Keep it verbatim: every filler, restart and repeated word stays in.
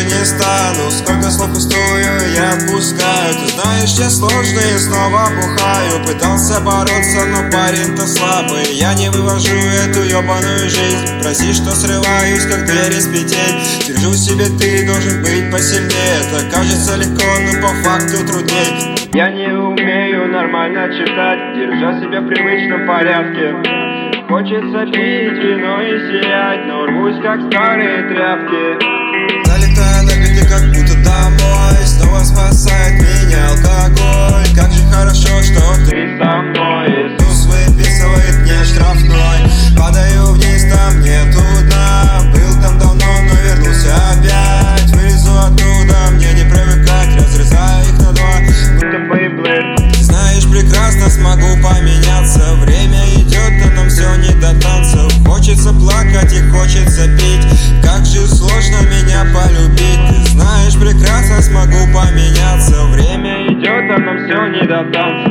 не стану. Сколько слов пустую я отпускаю. Ты знаешь, я сложный и снова бухаю. Пытался бороться, но парень-то слабый. Я не вывожу эту ебаную жизнь. Прости, что срываюсь, как дверь из петель. Держу себе, ты должен быть посильнее. Это кажется легко, но по факту трудней. Я не умею нормально читать, держа себя в привычном порядке. Хочется пить вино и сиять, но рвусь, как старые тряпки. Залетаю на биты, как будто домой. Снова спасает меня алкоголь. Как же хорошо, что ты со мной. Иисус выписывает мне штрафной. Падаю вниз, там нету дна. Был там давно, но вернулся опять. Вылезу оттуда, мне не привыкать. Разрезаю их на два. Ты знаешь, прекрасно смогу поменяться. Время идет, а нам все не до танцев. Хочется плакать и хочется пить. Как же сложно меня полюбить. Ты знаешь, прекрасно смогу поменяться. Время идет, а нам все не до танцев.